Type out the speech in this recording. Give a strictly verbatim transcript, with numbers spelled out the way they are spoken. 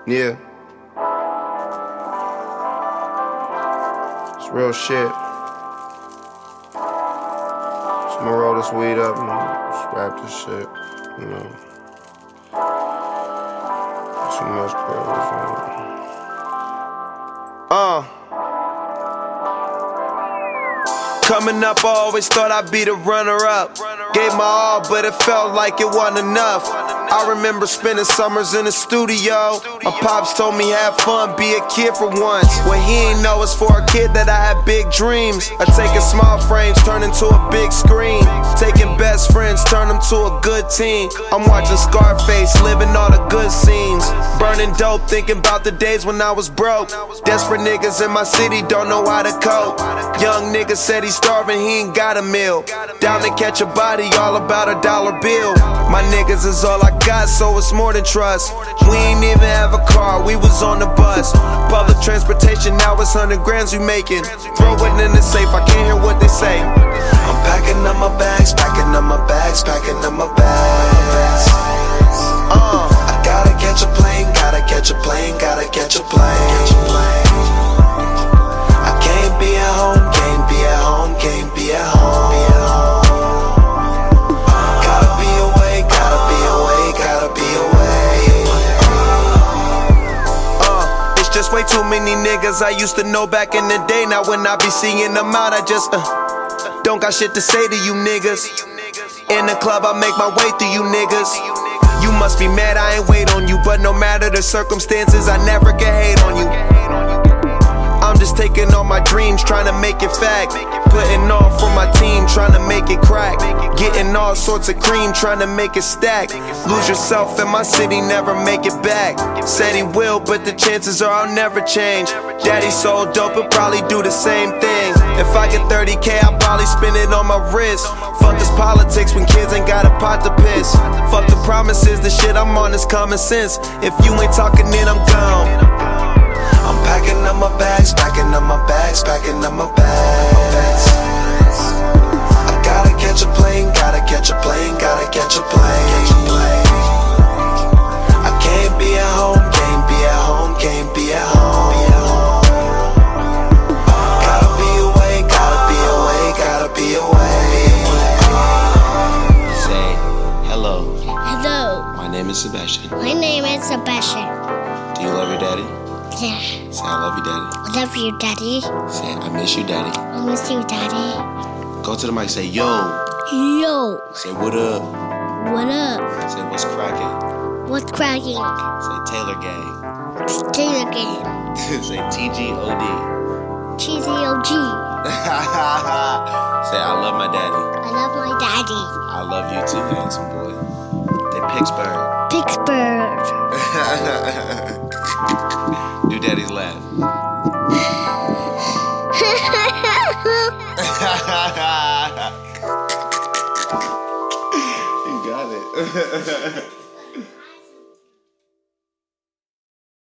Yeah. It's real shit. So I'ma roll this weed up and just wrap this shit, you know. Too much crazy. Uh. Coming up, I always thought I'd be the runner-up. Gave my all, but it felt like it wasn't enough. I remember spending summers in the studio. My pops told me have fun, be a kid for once. What he ain't know is for a kid that I had big dreams. I taking small frames, turn into a big screen. Taking best friends, turn them to a good team. I'm watching Scarface, living all the good scenes. Burning dope, thinking about the days when I was broke. Desperate niggas in my city don't know how to cope. Young nigga said he's starving, he ain't got a meal. Down to catch a body, all about a dollar bill. My niggas is all I got, so it's more than trust. We ain't even have a car, we was on the bus. Public transportation, now it's hundred grams we making. Throw it in the safe, I can't hear what they say. I'm packing up my bags, packing up my bags, packing up my bags. Uh, I gotta catch a plane, gotta catch a plane, gotta catch a plane. I can't be at home, can't be at home, can't be at home. Gotta be away, gotta be away, gotta be away. Uh, it's just way too many niggas I used to know back in the day. Now when I be seeing them out, I just uh, don't got shit to say to you niggas. In the club, I make my way through you niggas. You must be mad I ain't wait on you, but no matter the circumstances, I never can hate on you. I'm just taking all my dreams, trying to make it fact. Putting on for my team, trying to make it crack. Getting all sorts of cream, trying to make it stack. Lose yourself in my city, never make it back. Said he will, but the chances are I'll never change. Daddy so dope, he'll probably do the same thing. If I get thirty K, I'll probably spend it on my wrist. Fuck this politics when kids ain't got a pot to piss. Fuck the promises, the shit I'm on is common sense. If you ain't talking, then I'm gone. I'm packing up my bags, packing up my bags, packing up my bags. I gotta catch a plane, gotta catch a plane, gotta catch a plane. I can't be at home, can't be at home, can't be at home. Gotta be away, gotta be away, gotta be away. Say hello. Hello. My name is Sebastian. My name is Sebastian. Do you love your daddy? Yeah. Say I love you, daddy. I love you, Daddy. Say I miss you, daddy. I miss you, Daddy. Go to the mic, say yo. Yo. Say what up. What up? Say what's cracking. What's cracking? Say Taylor Gang. Taylor Gang. Say T G O D. T Z O G. Say I love my daddy. I love my daddy. I love you too, handsome boy. Say Pittsburgh. Pittsburgh. Do daddy's laugh. You got it.